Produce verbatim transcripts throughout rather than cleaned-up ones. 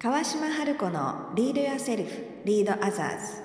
川島春子の Lead Yourself, Lead Others。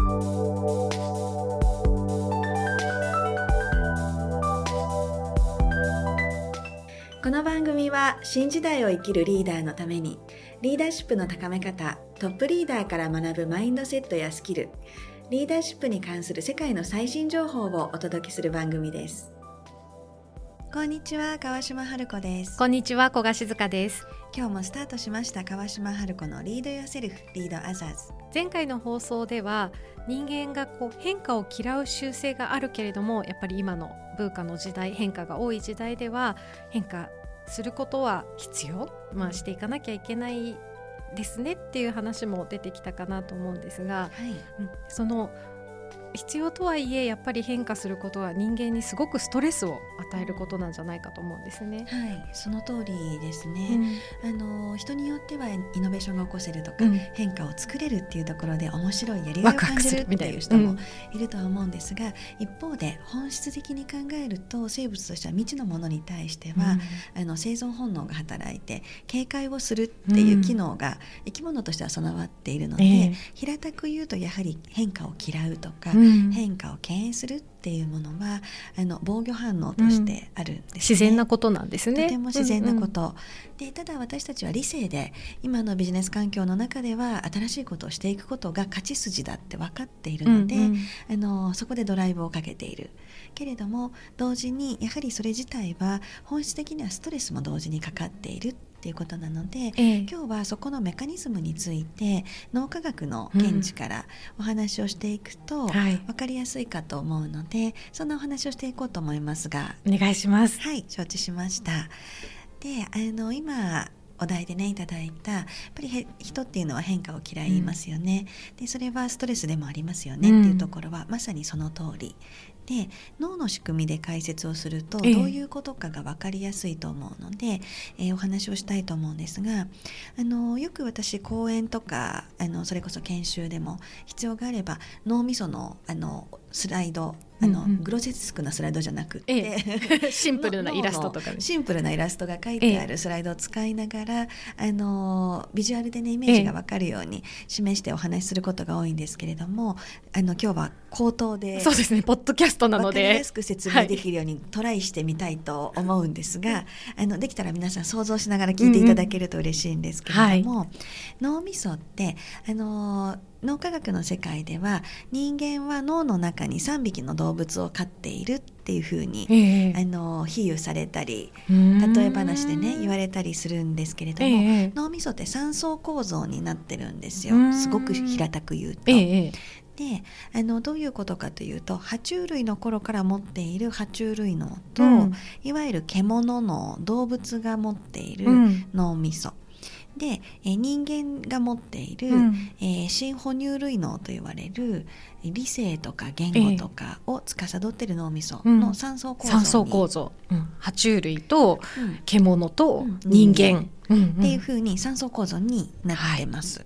この番組は新時代を生きるリーダーのためにリーダーシップの高め方、トップリーダーから学ぶマインドセットやスキル、リーダーシップに関する世界の最新情報をお届けする番組です。こんにちは、川島春子です。 こんにちは、小賀静香です。 今日もスタートしました川島春子の Lead Yourself, Lead Others。 前回の放送では人間がこう変化を嫌う習性があるけれども、やっぱり今のブーカの時代、変化が多い時代では変化することは必要、まあ、していかなきゃいけないですねっていう話も出てきたかなと思うんですが、 はいうん、その必要とはいえやっぱり変化することは人間にすごくストレスを与えることなんじゃないかと思うんですね。 はい、その通りですね、うん、あの人によってはイノベーションが起こせるとか、うん、変化を作れるっていうところで面白いやりがいを感じるっていう人もいるとは思うんですが、うん、一方で本質的に考えると生物としては未知のものに対しては、うん、あの生存本能が働いて警戒をするっていう機能が生き物としては備わっているので、うんえー、平たく言うとやはり変化を嫌うとか、うん、変化を敬遠するっていうものはあの防御反応としてあるんですね、うん、 自然なことなんですね。 とても自然なこと、うんうん、でただ私たちは理性で今のビジネス環境の中では新しいことをしていくことが勝ち筋だって分かっているので、うんうん、あのそこでドライブをかけているけれども、同時にやはりそれ自体は本質的にはストレスも同時にかかっているっていうことなので、ええ、今日はそこのメカニズムについて脳科学の見地からお話をしていくと、うんはい、分かりやすいかと思うので、そんなお話をしていこうと思いますが、 お願いします。 はい、承知しました。で、あの今お題でねいただいたやっぱり人っていうのは変化を嫌いますよね、うん、でそれはストレスでもありますよね、うん、っていうところはまさにその通りで、脳の仕組みで解説をするとどういうことかが分かりやすいと思うので、えー、お話をしたいと思うんですが、あのよく私講演とかあのそれこそ研修でも必要があれば脳みその、あのスライドあの、うんうん、グロテスクなスライドじゃなくて、ええ、シンプルなイラストとか、ね、 シンプルなイラストが書いてあるスライドを使いながら、ええ、あのビジュアルで、ね、イメージが分かるように示してお話しすることが多いんですけれども、あの今日は口頭でそうですね、ポッドキャストなので分かりやすく説明できるようにトライしてみたいと思うんですが、はい、あのできたら皆さん想像しながら聞いていただけると嬉しいんですけれども、うんうんはい、脳みそってあの脳科学の世界では人間は脳の中にさんびきの動物を飼っているっていうふうに、えー、あの比喩されたり例え話でね言われたりするんですけれども、えー、脳みそってさん層構造になってるんですよ。すごく平たく言うと、えーであのどういうことかというと、爬虫類の頃から持っている爬虫類脳と、うん、いわゆる獣脳、動物が持っている脳みそ、うん、でえ人間が持っている、うんえー、新哺乳類脳と言われる理性とか言語とかを司っている脳みそのさん層構造に、 さん層構造、うん、爬虫類と獣と人間、 うん、っていうふうにさん層構造になってます、はい、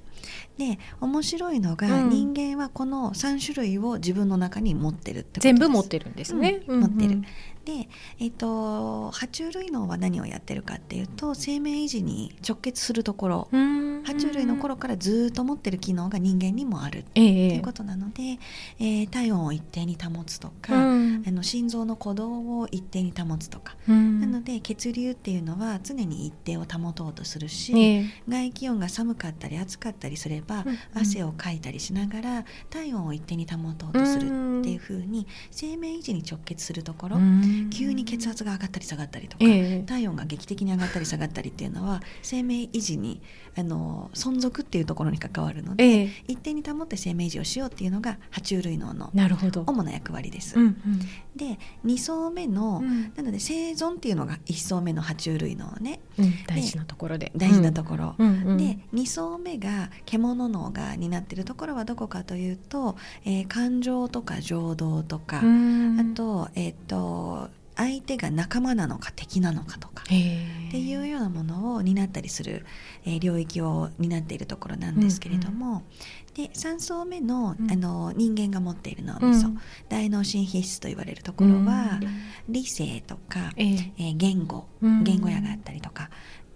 で面白いのが、うん、人間はこのさん種類を自分の中に持ってるってことです。 全部持ってるんですね、 うん、持ってる。で、えーと、爬虫類脳は何をやってるかっていうと、生命維持に直結するところ、爬虫類の頃からずっと持ってる機能が人間にもあるっていうことなので、えーえー、体温を一定に保つとか、うん、あの心臓の鼓動を一定に保つとか、うん、なので血流っていうのは常に一定を保とうとするし、ね、外気温が寒かったり暑かったりすれば、うん、汗をかいたりしながら体温を一定に保とうとするっていう風に生命維持に直結するところ、うん急に血圧が上がったり下がったりとか、えー、体温が劇的に上がったり下がったりっていうのは生命維持にあの存続っていうところに関わるので、えー、一定に保って生命維持をしようっていうのが爬虫類脳の主な役割です、うんうん、でに層目の、うん、なので生存っていうのがいち層目の爬虫類脳ね、 うん、大事なところで大事なところ、うんうんうん、でに層目が獣脳が担っているところはどこかというと、えー、感情とか情動とか、あとえっ、ー、と相手が仲間なのか敵なのかとかっていうようなものを担ったりする、えー、領域を担っているところなんですけれども、うんうん、でさん層目 の,、うん、あの人間が持っている脳みそ、うん、大脳神秘質と言われるところは、うん、理性とか、えーえー、言語、うん、言語野があったりとかっ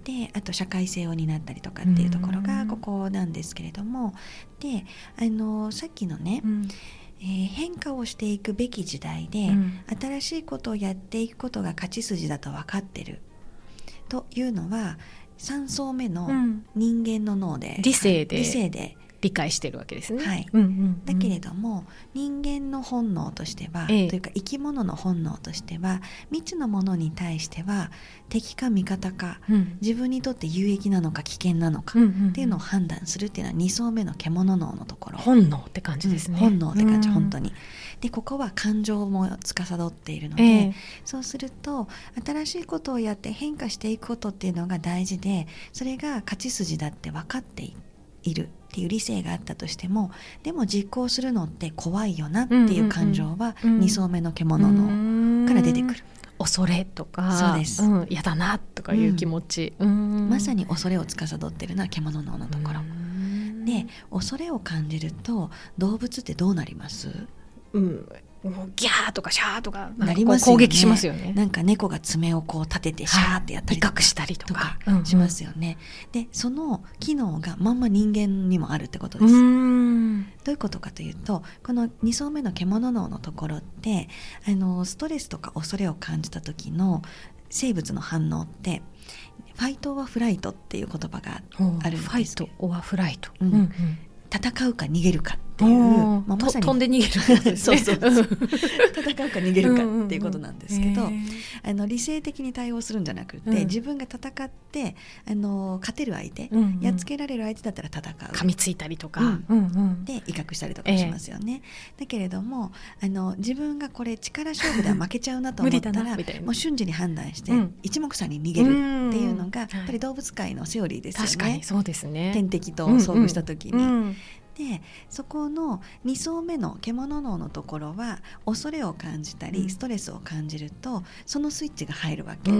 であと社会性を担ったりとかっていうところがここなんですけれども、であのさっきのね、うんえー、変化をしていくべき時代で、うん、新しいことをやっていくことが勝ち筋だと分かってるというのはさん層目の人間の脳で、 うん、理性で、 理性で理解してるわけですね、 はいうんうんうん、だけれども人間の本能としては、ええ、というか生き物の本能としては未知のものに対しては敵か味方か、うん、自分にとって有益なのか危険なのかっていうのを判断するっていうのはに層目の獣脳のところ、 本能って感じですね、 うん、本能って感じ、うん、本当に。でここは感情も司っているので、ええ、そうすると新しいことをやって変化していくことっていうのが大事で、それが勝ち筋だって分かっているっていう理性があったとしても、でも実行するのって怖いよなっていう感情はに層目の獣脳から出てくる。 恐れとか、 そうです、 うん、嫌だなとかいう気持ち、うん、 まさに恐れを司っているのは獣脳のところで、恐れを感じると動物ってどうなります？ うん、ギャーとかシャーとかなんかこう攻撃しますよね。 なんか猫が爪をこう立ててシャーってやったりとか、 威嚇したりとかしますよね、うんうん、でその機能がまんま人間にもあるってことです。うーんどういうことかというと、このに層目の獣脳のところってあのストレスとか恐れを感じた時の生物の反応ってファイト・オア・フライトっていう言葉があるんです。 ファイト・オア・フライト、 うんうん、戦うか逃げるかっていう、 まあ、まさに飛んで逃げるですね。 そうそうそう戦うか逃げるかっていうことなんですけど、うんうんうん、あの理性的に対応するんじゃなくて、うん、自分が戦ってあの勝てる相手、うんうん、やっつけられる相手だったら戦う、 噛みついたりとか、 うんうんうん、で威嚇したりとかしますよね、えー、だけれどもあの自分がこれ力勝負では負けちゃうなと思ったらもう瞬時に判断して、うん、一目散に逃げるっていうのが、うん、やっぱり動物界のセオリーですよね。 確かにそうですね。 天敵と遭遇した時に、うんうんうんでそこのに層目の獣脳のところは恐れを感じたりストレスを感じるとそのスイッチが入るわけ、うん、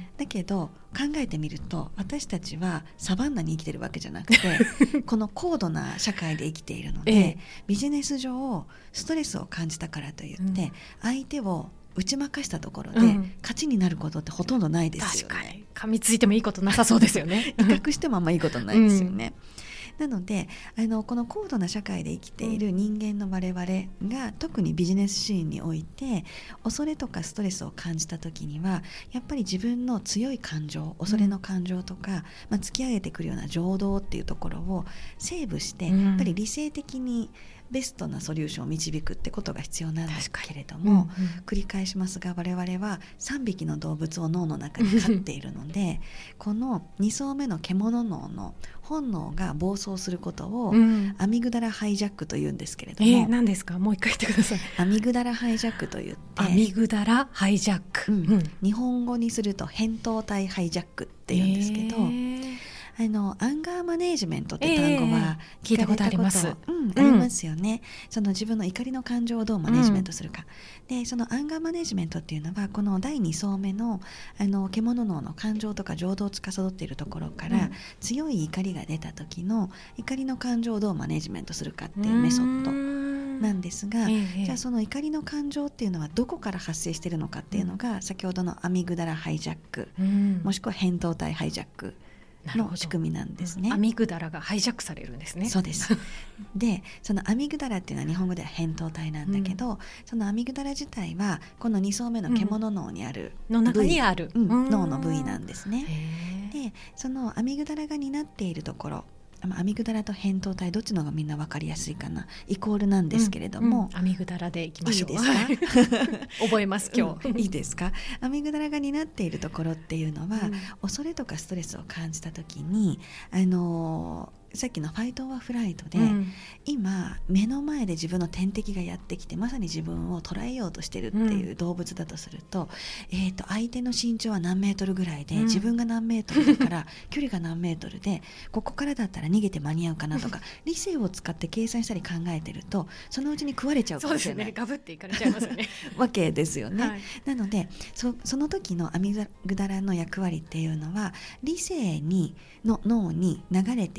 だけど考えてみると私たちはサバンナに生きてるわけじゃなくてこの高度な社会で生きているので、ええ、ビジネス上ストレスを感じたからといって相手を打ち負かしたところで、うん、勝ちになることってほとんどないですよね。 確かに噛みついてもいいことなさそうですよね威嚇してもあんまいいことないですよね、うん、なのであのこの高度な社会で生きている人間の我々が特にビジネスシーンにおいて恐れとかストレスを感じた時にはやっぱり自分の強い感情恐れの感情とか、うんまあ、突き上げてくるような情動っていうところをセーブして、うん、やっぱり理性的にベストなソリューションを導くってことが必要なんですけれども、うんうん、繰り返しますが我々はさんびきの動物を脳の中に飼っているのでこのに層目の獣脳の本能が暴走することをアミグダラハイジャックというんですけれども、 えー、何ですか？もう一回言ってください。 アミグダラハイジャックと言ってアミグダラハイジャック、うんうん、 日本語にすると扁桃体ハイジャックって言うんですけど、えーあのアンガーマネージメントって単語は聞いたことあります、 うん、ありますよね、うん、その自分の怒りの感情をどうマネージメントするか、うん、でそのアンガーマネージメントっていうのはこのだいに層目の、あの獣脳の感情とか情動を司っているところから、うん、強い怒りが出た時の怒りの感情をどうマネージメントするかっていうメソッドなんですが、ええ、じゃあその怒りの感情っていうのはどこから発生しているのかっていうのが、うん、先ほどのアミグダラハイジャック、うん、もしくは扁桃体ハイジャックの仕組みなんですね。 アミグダラがハイジャックされるんですね。 そうですでそのアミグダラっていうのは日本語では扁桃体なんだけど、うん、そのアミグダラ自体はこのに層目の獣脳にある、 うん、の中にある、 うん、脳の部位なんですね。でそのアミグダラが担っているところ、アミグダラと扁桃体どっちのがみんな分かりやすいかな、イコールなんですけれども、 うんうん、アミグダラでいきましょう。 いいですか覚えます今日、 うん、いいですか。アミグダラが担っているところっていうのは、うん、恐れとかストレスを感じた時にあのーさっきのファイト・オア・フライトで、うん、今目の前で自分の天敵がやってきてまさに自分を捕らえようとしてるっていう動物だとすると、うんえー、と相手の身長は何メートルぐらいで、うん、自分が何メートルだから距離が何メートルでここからだったら逃げて間に合うかなとか理性を使って計算したり考えてるとそのうちに食われちゃうかもしれない。 そうですね、ガブっていかれちゃいますよねわけですよね、 はい、 なので そ, その時のアミグダラの役割っていうのは理性にの脳に流れていく血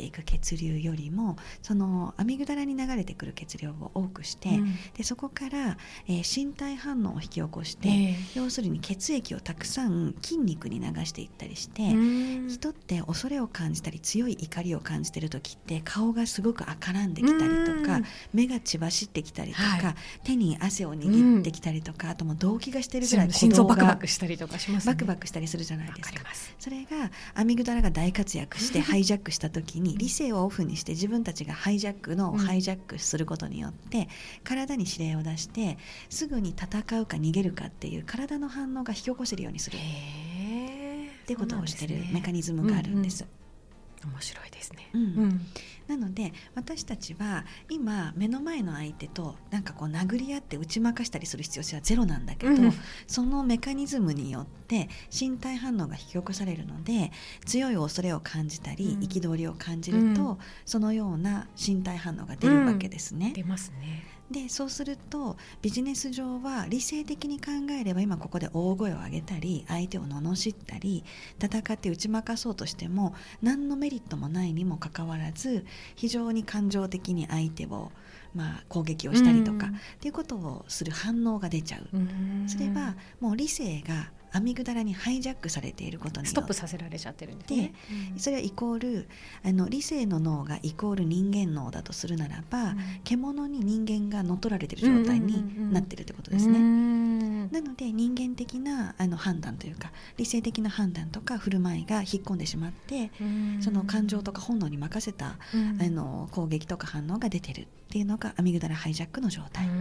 血流よりもそのアミグダラに流れてくる血流を多くして、うん、でそこから、えー、身体反応を引き起こして、えー、要するに血液をたくさん筋肉に流していったりして、人って恐れを感じたり強い怒りを感じてる時って顔がすごく赤らんできたりとか、目が血走ってきたりとか、はい、手に汗を握ってきたりとか、あともう動悸がしてるぐらい心臓バクバクしたりとかしますね。 バクバクしたりするじゃないですか。それがアミグダラが大活躍してハイジャックした時に理性をオフにして自分たちがハイジャックのハイジャックすることによって体に指令を出してすぐに戦うか逃げるかっていう体の反応が引き起こせるようにするっていうことをしてるメカニズムがあるんです。 うんうん、面白いですね。 うんうん、なので私たちは今目の前の相手となんかこう殴り合って打ち負かしたりする必要性はゼロなんだけど、うん、そのメカニズムによって身体反応が引き起こされるので強い恐れを感じたり憤り、うん、を感じると、うん、そのような身体反応が出るわけですね。 うん、出ますね。 でそうするとビジネス上は理性的に考えれば今ここで大声を上げたり相手を罵ったり戦って打ち負かそうとしても何のメリットもないにもかかわらず非常に感情的に相手をまあ攻撃をしたりとかっていうことをする反応が出ちゃう。それはもう理性がアミグダラにハイジャックされていることによってストップさせられちゃってるんですね。 でそれはイコールあの理性の脳がイコール人間脳だとするならば、うん、獣に人間が乗っ取られている状態になっているということですね。うんうんうん、なので人間的なあの判断というか理性的な判断とか振る舞いが引っ込んでしまって、うん、その感情とか本能に任せた、うん、あの攻撃とか反応が出ているっていうのがアミグダラハイジャックの状態。うん、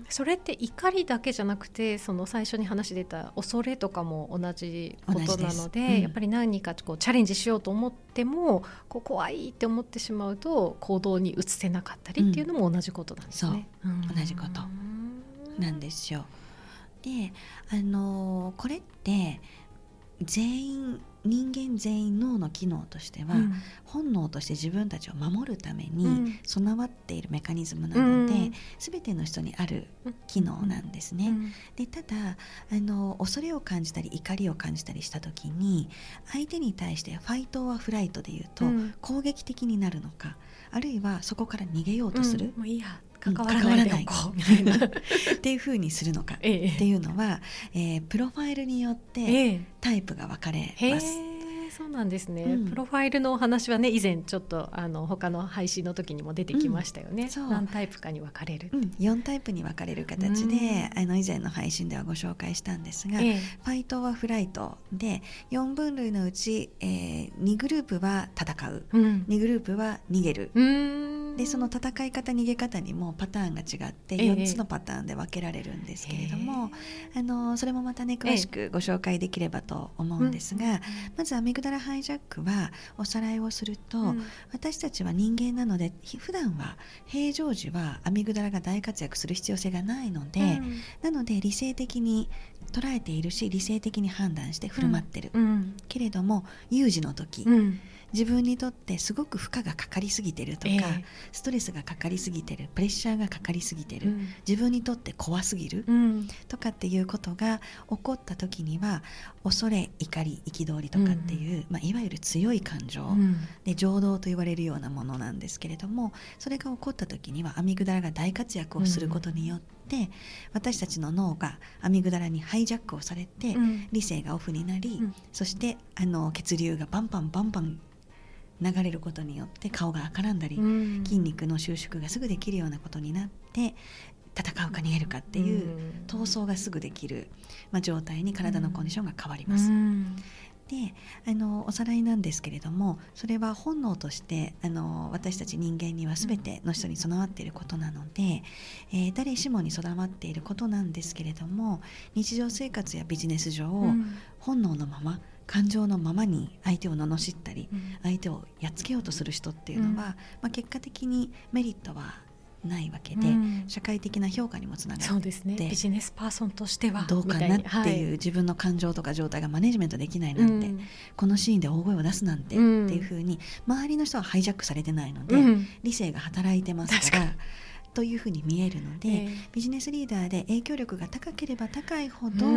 それって怒りだけじゃなくてその最初に話出た恐れとかも同じことなの で, で、うん、やっぱり何かこうチャレンジしようと思ってもこう怖いって思ってしまうと行動に移せなかったりっていうのも同じことなんですね。 うん、そう、同じことなんですよ。で、あのー、これって全員人間全員脳の機能としては、うん、本能として自分たちを守るために備わっているメカニズムなので、うん、全ての人にある機能なんですね。うん、でただあの恐れを感じたり怒りを感じたりした時に相手に対してファイトはフライトでいうと、うん、攻撃的になるのかあるいはそこから逃げようとする、 うん、もういいや関わらないでおこうみたいなっていう風にするのかっていうのは、えええー、プロファイルによってタイプが分かれます。 えーそうなんですね。うん、プロファイルのお話はね以前ちょっとあの他の配信の時にも出てきましたよね。うん、何タイプかに分かれる、 うん、よんタイプに分かれる形で、うん、あの以前の配信ではご紹介したんですが、ええ、ファイトはフライトでよん分類のうち、えー、にグループは戦う、うん、にグループは逃げる、うんでその戦い方逃げ方にもパターンが違ってよっつのパターンで分けられるんですけれども、えー、あのそれもまたね詳しくご紹介できればと思うんですが、えーうん、まずアミグダラハイジャックはおさらいをすると、うん、私たちは人間なので普段は平常時はアミグダラが大活躍する必要性がないので、うん、なので理性的に捉えているし理性的に判断して振る舞ってる、うんうん、けれども有事の時、うん自分にとってすごく負荷がかかりすぎてるとか、えー、ストレスがかかりすぎてるプレッシャーがかかりすぎてる、うん、自分にとって怖すぎる、うん、とかっていうことが起こった時には恐れ怒り憤りとかっていう、うんまあ、いわゆる強い感情、うん、で情動と言われるようなものなんですけれどもそれが起こった時にはアミグダラが大活躍をすることによって、うん、私たちの脳がアミグダラにハイジャックをされて、うん、理性がオフになり、うん、そしてあの血流がバンバンバンバン流れることによって顔が赤らんだり、うん、筋肉の収縮がすぐできるようなことになって戦うか逃げるかっていう、うん、闘争がすぐできる、まあ、状態に体のコンディションが変わります、うん、であのおさらいなんですけれどもそれは本能としてあの私たち人間には全ての人に備わっていることなので、えー、誰しもに備わっていることなんですけれども日常生活やビジネス上、うん、本能のまま感情のままに相手を罵ったり、うん、相手をやっつけようとする人っていうのは、うんまあ、結果的にメリットはないわけで、うん、社会的な評価にもつながってそうですねビジネスパーソンとしてはどうかなっていう、はい、自分の感情とか状態がマネジメントできないなんて、うん、このシーンで大声を出すなんて、うん、っていう風に周りの人はハイジャックされてないので、うん、理性が働いてますからというふうに見えるので、えー、ビジネスリーダーで影響力が高ければ高いほど、うん、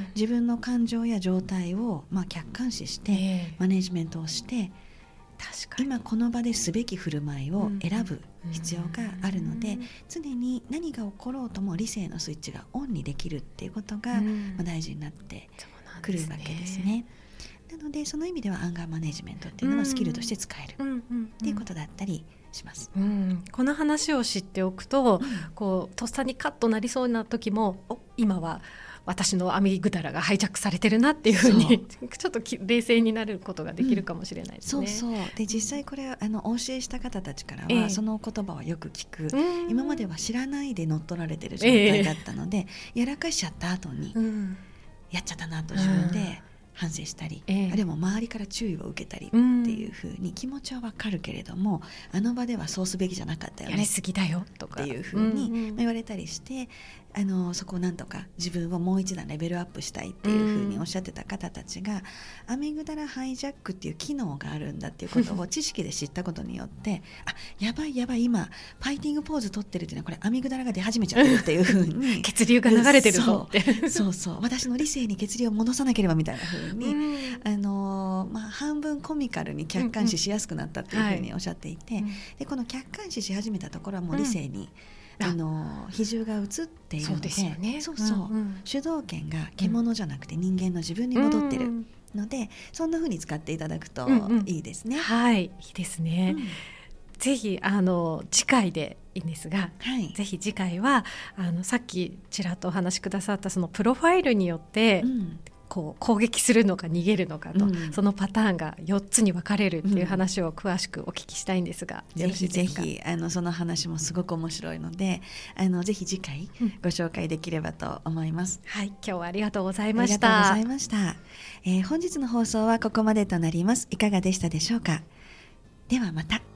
自分の感情や状態を、まあ、客観視して、えー、マネジメントをして確かに今この場ですべき振る舞いを選ぶ必要があるので、うん、常に何が起ころうとも理性のスイッチがオンにできるっていうことが、うん、まあ、大事になってくるわけですね。なのでその意味ではアンガーマネジメントっていうのはスキルとして使えるっていうことだったりします、 うんうんうん、この話を知っておくと、うん、こうとっさにカッとなりそうな時も、お今は私のアミグダラがハイジャックされてるなっていうふうにちょっと冷静になることができるかもしれないですね、 うん、そうそうで実際これあのお教えした方たちからは、えー、その言葉はよく聞く、今までは知らないで乗っ取られてる状態だったので、えー、やらかしちゃった後に、うん、やっちゃったなと自分で反省したり、えー、あるいは周りから注意を受けたりっていうふうに気持ちはわかるけれども、あの場ではそうすべきじゃなかったよね、 やりすぎだよとかっていうふうに言われたりして、あのそこをなんとか自分をもう一段レベルアップしたいっていうふうにおっしゃってた方たちが、アミグダラハイジャックっていう機能があるんだっていうことを知識で知ったことによってあ、やばいやばい、今ファイティングポーズ取ってるっていうのはこれアミグダラが出始めちゃってるっていうふうに血流が流れてるぞってそうそうそう私の理性に血流を戻さなければみたいなふうに、あのまあ、半分コミカルに客観視しやすくなったっていうふうにおっしゃっていて、うんうんはい、でこの客観視し始めたところはもう理性に、うん、あの比重が移っているので、そうですよね、そうそう、うんうん、主導権が獣じゃなくて人間の自分に戻ってるので、うん、そんな風に使っていただくといいですね、 うんうん、はいいいですね、うん、ぜひあの次回でいいんですが、はい、ぜひ次回はあのさっきちらっとお話しくださったそのプロファイルによって、うんこう攻撃するのか逃げるのかと、うん、そのパターンがよっつに分かれるっていう話を詳しくお聞きしたいんですが、 うん、ぜひぜひあのその話もすごく面白いので、あのぜひ次回ご紹介できればと思います、 うん、はい、今日はありがとうございました。 ありがとうございました、えー、本日の放送はここまでとなります。いかがでしたでしょうか。ではまた。